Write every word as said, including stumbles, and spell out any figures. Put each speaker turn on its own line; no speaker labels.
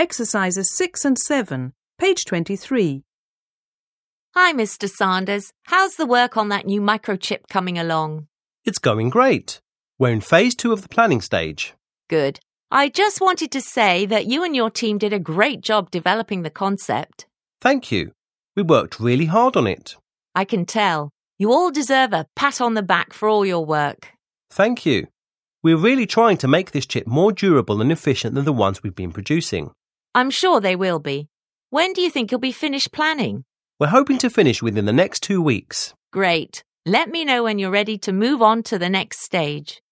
Exercises six and seven, page twenty-three.
Hi, Mister Sanders. How's the work on that new microchip coming along?
It's going great. We're in phase two of the planning stage.
Good. I just wanted to say that you and your team did a great job developing the concept.
Thank you. We worked really hard on it.
I can tell. You all deserve a pat on the back for all your work.
Thank you. We're really trying to make this chip more durable and efficient than the ones we've been producing.
I'm sure they will be. When do you think you'll be finished planning?
We're hoping to finish within the next two weeks.
Great. Let me know when you're ready to move on to the next stage.